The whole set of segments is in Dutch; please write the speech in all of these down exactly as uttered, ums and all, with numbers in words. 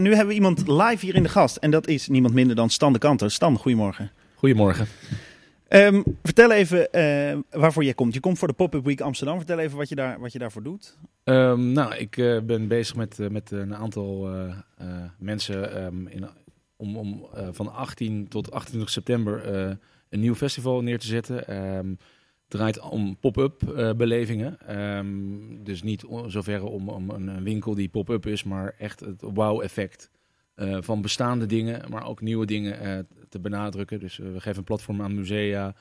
Nu hebben we iemand live hier in de gast en dat is niemand minder dan Stan de Kanter. Stan, goedemorgen. Goedemorgen. Um, vertel even uh, waarvoor jij komt. Je komt voor de Pop-Up Week Amsterdam. Vertel even wat je, daar, wat je daarvoor doet. Um, nou, ik uh, ben bezig met, uh, met een aantal uh, uh, mensen um, in, om, om uh, van achttien tot achtentwintig september uh, een nieuw festival neer te zetten. Um, Het draait om pop-up uh, belevingen. Um, dus niet zoverre om, om een winkel die pop-up is, maar echt het wow-effect uh, van bestaande dingen, maar ook nieuwe dingen uh, te benadrukken. Dus uh, we geven een platform aan musea,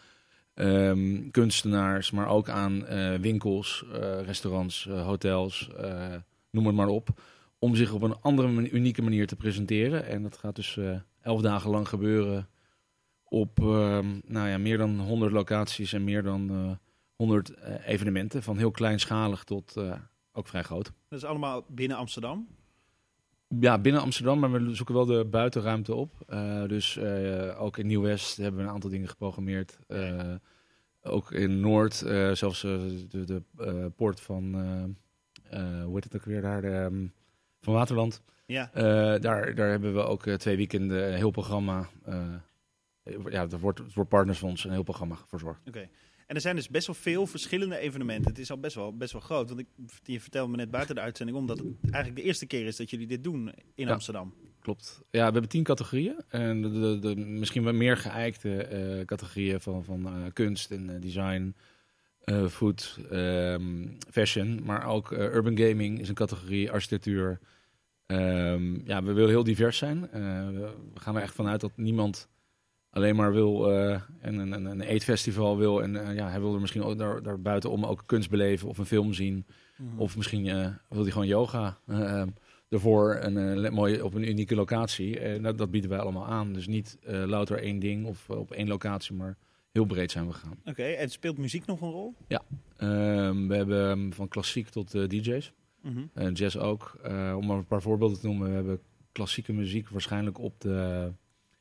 um, kunstenaars, maar ook aan uh, winkels, uh, restaurants, uh, hotels, uh, noem het maar op. Om zich op een andere, man- unieke manier te presenteren. En dat gaat dus uh, elf dagen lang gebeuren. Op uh, nou ja, meer dan honderd locaties en meer dan uh, honderd uh, evenementen. Van heel kleinschalig tot uh, ook vrij groot. Dat is allemaal binnen Amsterdam? Ja, binnen Amsterdam, maar we zoeken wel de buitenruimte op. Uh, dus uh, ook in Nieuw-West hebben we een aantal dingen geprogrammeerd. Uh, ook in Noord, uh, zelfs uh, de, de uh, poort van, uh, uh, hoe heet het ook weer daar, de, um, van Waterland. Ja. Uh, daar, daar hebben we ook uh, twee weekenden een heel programma. Uh, Ja, er wordt voor partners van ons een heel programma verzorgd. Oké. Okay. En er zijn dus best wel veel verschillende evenementen. Het is al best wel, best wel groot. Want ik, je vertelde me net buiten de uitzending om dat het eigenlijk de eerste keer is dat jullie dit doen in ja, Amsterdam. Klopt. Ja, we hebben tien categorieën. En de, de, de misschien wel meer geëikte uh, categorieën van, van uh, kunst en uh, design, uh, food, um, fashion. Maar ook uh, urban gaming is een categorie, architectuur. Um, ja, we willen heel divers zijn. Uh, we gaan er echt vanuit dat niemand alleen maar wil uh, een, een, een eetfestival wil. En uh, ja, hij wil er misschien ook daar, daar buitenom ook kunst beleven of een film zien. Mm-hmm. Of misschien uh, wil hij gewoon yoga uh, ervoor een, uh, mooi, op een unieke locatie. En dat, dat bieden wij allemaal aan. Dus niet uh, louter één ding of uh, op één locatie, maar heel breed zijn we gegaan. Oké, okay, en speelt muziek nog een rol? Ja, uh, we hebben um, van klassiek tot uh, D J's. Mm-hmm. Uh, jazz ook. Uh, om maar een paar voorbeelden te noemen. We hebben klassieke muziek waarschijnlijk op de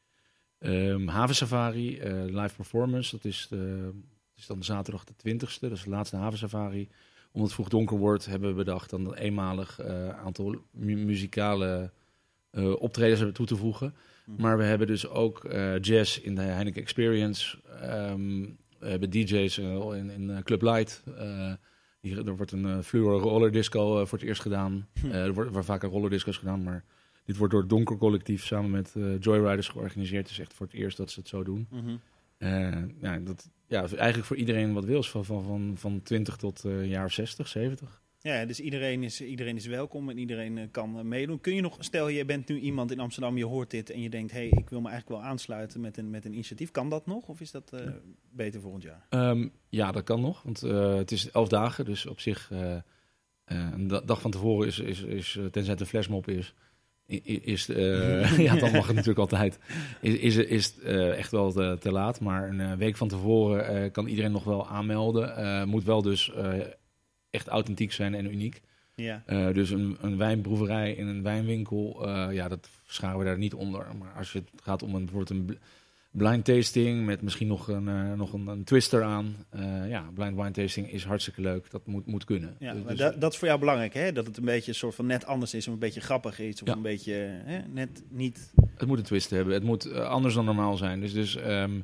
Um, Havensafari, uh, live performance, dat is, de, dat is dan zaterdag de twintigste, dat is de laatste Havensafari. Omdat het vroeg donker wordt, hebben we bedacht dan een eenmalig uh, aantal mu- muzikale uh, optredens hebben toe te voegen. Mm-hmm. Maar we hebben dus ook uh, jazz in de Heineken Experience. Um, we hebben D J's uh, in, in uh, Club Light. Uh, hier, er wordt een uh, fluor roller disco uh, voor het eerst gedaan. Hm. Uh, er wordt waar vaker roller disco's gedaan, maar dit wordt door het Donker Collectief samen met uh, Joyriders georganiseerd. Het is echt voor het eerst dat ze het zo doen. Mm-hmm. Uh, ja, dat, ja, eigenlijk voor iedereen wat wil. Van, van, van, van twintig tot uh, een jaar of zestig, zeventig. Ja, dus iedereen is, iedereen is welkom en iedereen uh, kan uh, meedoen. Kun je nog, stel je bent nu iemand in Amsterdam, je hoort dit en je denkt, hé, hey, ik wil me eigenlijk wel aansluiten met een, met een initiatief. Kan dat nog of is dat uh, beter volgend jaar? Um, ja, dat kan nog, want uh, het is elf dagen. Dus op zich, uh, uh, een dag van tevoren is, is, is uh, tenzij het een flashmob is, Is, uh, ja, dan mag het natuurlijk altijd. Is, is, is uh, echt wel te, te laat. Maar een uh, week van tevoren uh, kan iedereen nog wel aanmelden. Uh, moet wel dus uh, echt authentiek zijn en uniek. Ja. Uh, dus een, een wijnproeverij in een wijnwinkel, uh, ja, dat scharen we daar niet onder. Maar als het gaat om een, bijvoorbeeld een blind tasting met misschien nog een, uh, nog een, een twister aan. Uh, ja, blind wine tasting is hartstikke leuk. Dat moet, moet kunnen. Ja, dus, maar dat, dat is voor jou belangrijk, hè? Dat het een beetje een soort van net anders is, of een beetje grappig is, of ja. een beetje hè? net niet. Het moet een twist hebben. Het moet uh, anders dan normaal zijn. Dus, dus um,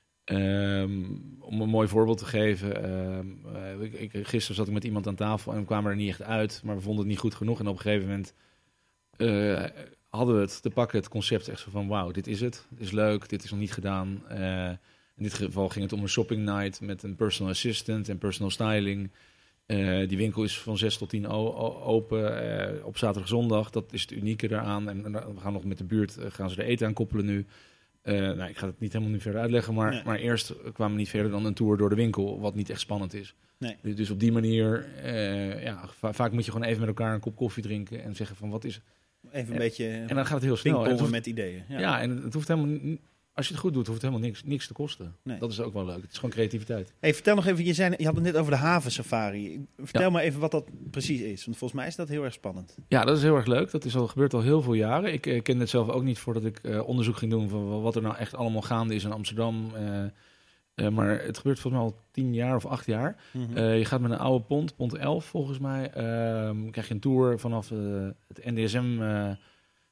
um, om een mooi voorbeeld te geven. Um, uh, ik, ik, gisteren zat ik met iemand aan tafel en we kwamen er niet echt uit, maar we vonden het niet goed genoeg. En op een gegeven moment Uh, hadden we het te pakken, het concept echt zo van wauw, dit is het. Dit is leuk, dit is nog niet gedaan. Uh, in dit geval ging het om een shopping night met een personal assistant en personal styling. Uh, die winkel is van zes tot tien o- o- open uh, op zaterdag, zondag. Dat is het unieke daaraan. En uh, we gaan nog met de buurt, uh, gaan ze er eten aan koppelen nu. Uh, nou, ik ga het niet helemaal nu verder uitleggen, maar, nee. maar eerst kwamen we niet verder dan een tour door de winkel, wat niet echt spannend is. Nee. Dus, dus op die manier, uh, ja, va- vaak moet je gewoon even met elkaar een kop koffie drinken en zeggen van wat is. Even een en, beetje. En dan gaat het heel snel. Het hoeft, met ideeën. Ja. ja, en het hoeft helemaal. Als je het goed doet, hoeft het helemaal niks, niks te kosten. Nee. Dat is ook wel leuk. Het is gewoon creativiteit. Hey, vertel nog even, je, zei, je had het net over de havensafari. Vertel ja. me even wat dat precies is. Want volgens mij is dat heel erg spannend. Ja, dat is heel erg leuk. Dat is al gebeurd al heel veel jaren. Ik uh, kende het zelf ook niet voordat ik uh, onderzoek ging doen van wat er nou echt allemaal gaande is in Amsterdam. Uh, uh, maar het gebeurt volgens mij al tien jaar of acht jaar. Mm-hmm. Uh, je gaat met een oude pont, pont elf volgens mij. Uh, krijg je een tour vanaf uh, het N D S M... Uh,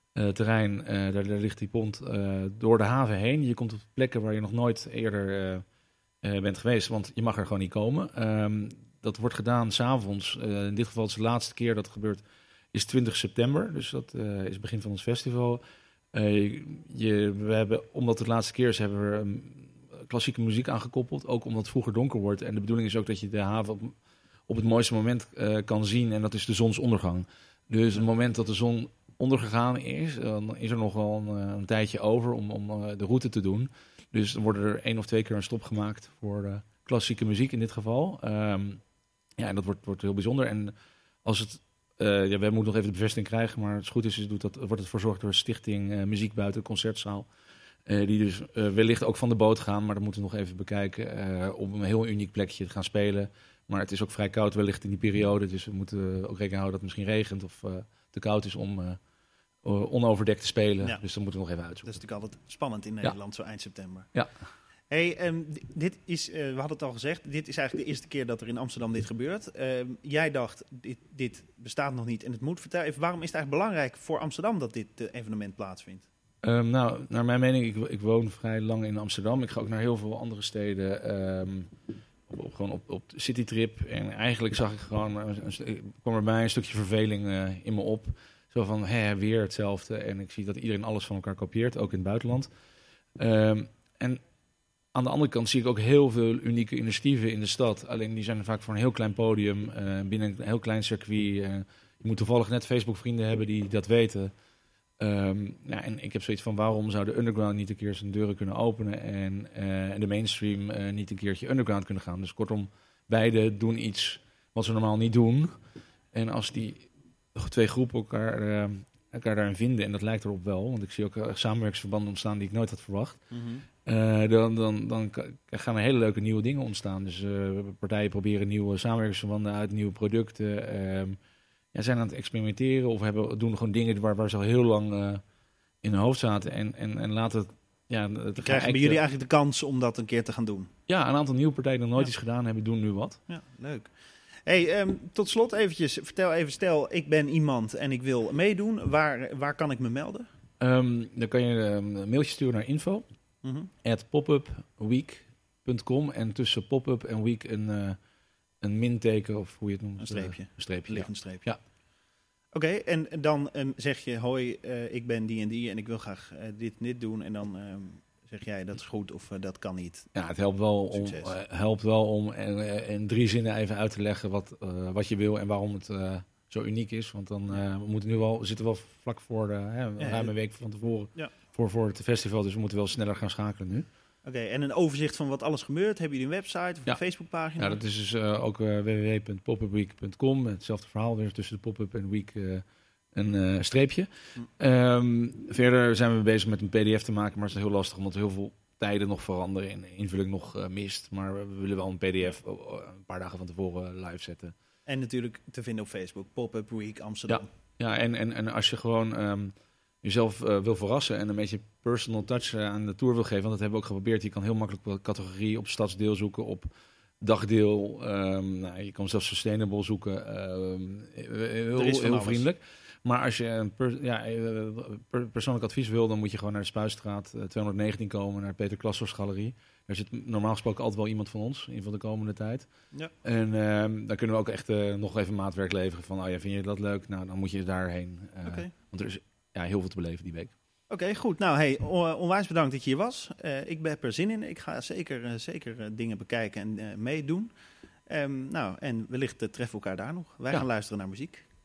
uh, terrein. Uh, daar, daar ligt die pont uh, door de haven heen. Je komt op plekken waar je nog nooit eerder uh, uh, bent geweest, want je mag er gewoon niet komen. Um, dat wordt gedaan 's avonds. Uh, in dit geval is de laatste keer dat het gebeurt, is twintig september. Dus dat uh, is het begin van ons festival. Uh, je, we hebben, omdat het de laatste keer is, hebben we um, klassieke muziek aangekoppeld. Ook omdat het vroeger donker wordt. En de bedoeling is ook dat je de haven op, op het mooiste moment uh, kan zien. En dat is de zonsondergang. Dus het moment dat de zon ondergegaan is, dan is er nog wel een, een tijdje over om, om uh, de route te doen. Dus dan worden er één of twee keer een stop gemaakt voor uh, klassieke muziek in dit geval. Um, ja, en dat wordt, wordt heel bijzonder. En als het, uh, ja, we moeten nog even de bevestiging krijgen, maar als het goed is, is doet dat, wordt het verzorgd door Stichting uh, Muziek Buiten de Concertzaal. Uh, die dus uh, wellicht ook van de boot gaan, maar dat moeten we nog even bekijken. Uh, op een heel uniek plekje te gaan spelen. Maar het is ook vrij koud wellicht in die periode, dus we moeten ook rekening houden dat het misschien regent of uh, te koud is om uh, uh, onoverdekt te spelen. Ja. Dus dat moeten we nog even uitzoeken. Dat is natuurlijk altijd spannend in Nederland, ja. Zo eind september. Ja. Hey, um, dit is, uh, we hadden het al gezegd, dit is eigenlijk de eerste keer dat er in Amsterdam dit gebeurt. Uh, jij dacht, dit, dit bestaat nog niet en het moet. Vertel even, waarom is het eigenlijk belangrijk voor Amsterdam dat dit uh, evenement plaatsvindt? Um, nou, naar mijn mening, ik, ik woon vrij lang in Amsterdam. Ik ga ook naar heel veel andere steden, um, op, op, gewoon op, op de citytrip. En eigenlijk zag ik gewoon, een, een, kwam er bij een stukje verveling uh, in me op. Zo van, hè, weer hetzelfde. En ik zie dat iedereen alles van elkaar kopieert, ook in het buitenland. Um, en aan de andere kant zie ik ook heel veel unieke initiatieven in de stad. Alleen die zijn vaak voor een heel klein podium, uh, binnen een heel klein circuit. Uh, je moet toevallig net Facebook-vrienden hebben die dat weten. Um, ja, en ik heb zoiets van, waarom zou de underground niet een keer zijn deuren kunnen openen en, uh, en de mainstream uh, niet een keertje underground kunnen gaan. Dus kortom, beide doen iets wat ze normaal niet doen. En als die twee groepen elkaar, uh, elkaar daarin vinden, en dat lijkt erop wel, want ik zie ook uh, samenwerkingsverbanden ontstaan die ik nooit had verwacht. Mm-hmm. Uh, dan, dan, dan gaan er hele leuke nieuwe dingen ontstaan. Dus uh, partijen proberen nieuwe samenwerkingsverbanden uit, nieuwe producten. Uh, ja, zijn aan het experimenteren of hebben, doen gewoon dingen waar, waar ze al heel lang uh, in hun hoofd zaten. En, en, en laten het... Ja, het krijgen bij jullie eigenlijk de kans om dat een keer te gaan doen? Ja, een aantal nieuwe partijen die nog nooit ja. iets gedaan hebben, doen nu wat. Ja, leuk. Hey, um, tot slot eventjes, vertel even, stel ik ben iemand en ik wil meedoen. Waar, waar kan ik me melden? Um, dan kan je um, een mailtje sturen naar info mm-hmm. at popupweek punt com en tussen pop-up en week een, uh, een minteken of hoe je het noemt. Een streepje. Uh, een streepje, Liggend ja. streepje. Ja. Oké, okay, en dan um, zeg je, hoi, uh, ik ben die en die en ik wil graag uh, dit en dit doen. En dan um, zeg jij, dat is goed of uh, dat kan niet. Ja, het helpt wel om, uh, helpt wel om en, uh, in drie zinnen even uit te leggen wat, uh, wat je wil en waarom het uh, zo uniek is. Want dan uh, we moeten nu wel, we zitten wel vlak voor de, hè, een ja, ruime ja. week van tevoren ja. voor, voor het festival. Dus we moeten wel sneller gaan schakelen nu. Oké, okay, en een overzicht van wat alles gebeurt. Hebben jullie een website of ja. een Facebookpagina? Ja, dat is dus uh, ook uh, w w w punt popupweek punt com. Hetzelfde verhaal, weer tussen de pop-up en week uh, een uh, streepje. Hm. Um, verder zijn we bezig met een P D F te maken, maar het is heel lastig omdat heel veel tijden nog veranderen en de invulling nog uh, mist. Maar we willen wel een P D F uh, een paar dagen van tevoren uh, live zetten. En natuurlijk te vinden op Facebook, Pop-up Week Amsterdam. Ja, ja en, en, en als je gewoon um, jezelf uh, wil verrassen en een beetje personal touch uh, aan de tour wil geven, want dat hebben we ook geprobeerd. Je kan heel makkelijk op categorie, op stadsdeel zoeken, op dagdeel. Um, nou, je kan zelfs sustainable zoeken. Um, heel heel vriendelijk. Maar als je een per, ja, per, persoonlijk advies wil, dan moet je gewoon naar de Spuistraat uh, tweehonderdnegentien komen, naar Peter Klassers Galerie. Daar zit normaal gesproken altijd wel iemand van ons, in ieder geval de komende tijd. Ja. En uh, dan kunnen we ook echt uh, nog even maatwerk leveren van, oh ja, vind je dat leuk? Nou, dan moet je daarheen. Uh, okay. Want er is ja, heel veel te beleven die week. Oké, okay, goed. Nou, hey, onwijs bedankt dat je hier was. Uh, ik heb er zin in. Ik ga zeker, uh, zeker uh, dingen bekijken en uh, meedoen. Um, nou, en wellicht uh, treffen we elkaar daar nog. Wij ja. gaan luisteren naar muziek.